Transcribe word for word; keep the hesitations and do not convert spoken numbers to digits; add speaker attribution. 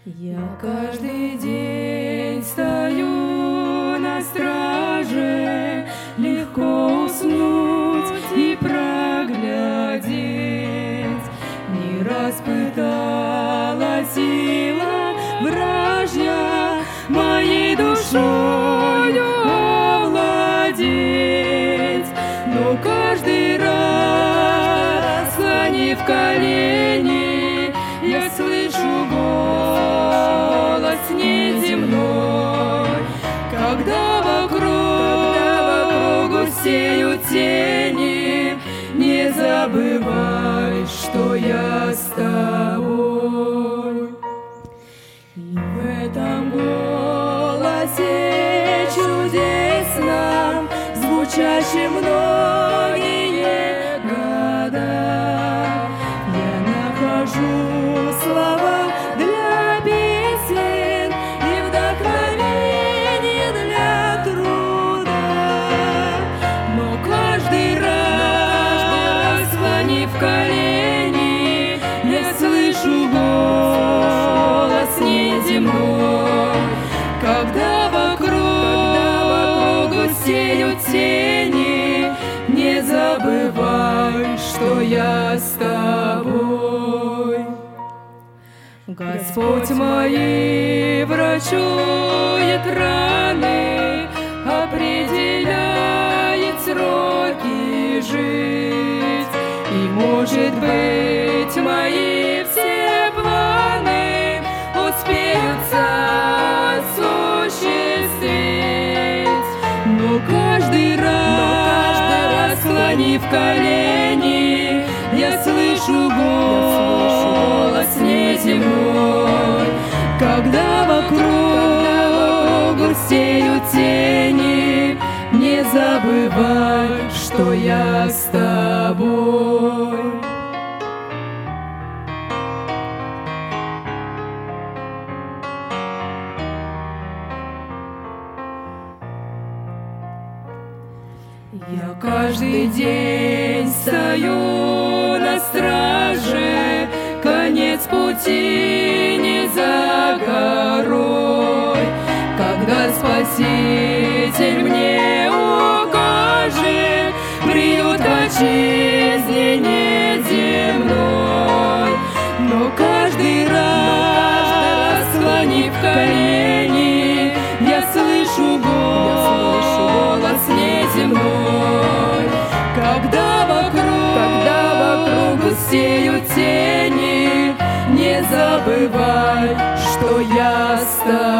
Speaker 1: Я каждый день стою на страже, легко уснуть и проглядеть. Не раз пытала сила вражья моей душою овладеть, но каждый раз, склонив колени, я слышу голос неземной, когда вокруг, когда вокруг сеют тени. Не забывай, что я с тобой. И в этом голосе чудесном, звучащем многие года, я нахожу слова для песен и вдохновение для труда. Но каждый раз, склонив колени, я слышу голос неземной, когда вокруг, когда вокруг сеют тени. Не забывай, что я с тобой. Господь мои врачует раны, определяет сроки жить. И, может быть, мои все планы успеются осуществить. Но каждый раз, склонив колени, я слышу голос неземной, когда вокруг сеют тени. Не забывай, что я с тобой. Я каждый день стою на страже, конец пути не за горой. Когда Спаситель мне укажет приют в отчизне неземной, но каждый раз, склонив колени, я слышу голос неземной, когда вокруг, когда вокруг сеют тени. Не забывай, что я с тобой.